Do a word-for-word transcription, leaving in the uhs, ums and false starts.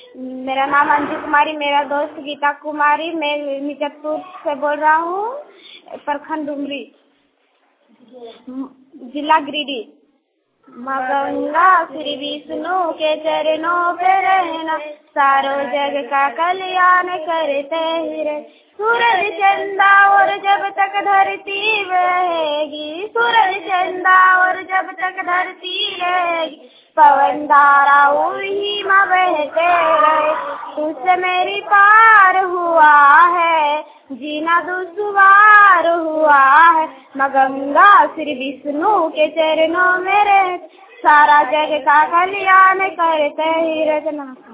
मेरा नाम अंजू कुमारी, मेरा दोस्त गीता कुमारी, मैं मिर्जापुर से बोल रहा हूँ, प्रखंड डुमरी, जिला गिरिडीह। माँ गंगा श्री विष्णु के चरणों पे रहना, सारो जग का कल्याण करते ही रहे। सूरज चंदा और जब तक धरती रहेगी, सूरज चंदा और जब तक धरती रहेगी, पवन धारा वही माँ बहते रहे। तुझसे मेरी पार हुआ है, जीना दुश्वार हुआ है। माँ गंगा श्री विष्णु के चरणों में रह, सारा जग का कल्याण करते ही रजना।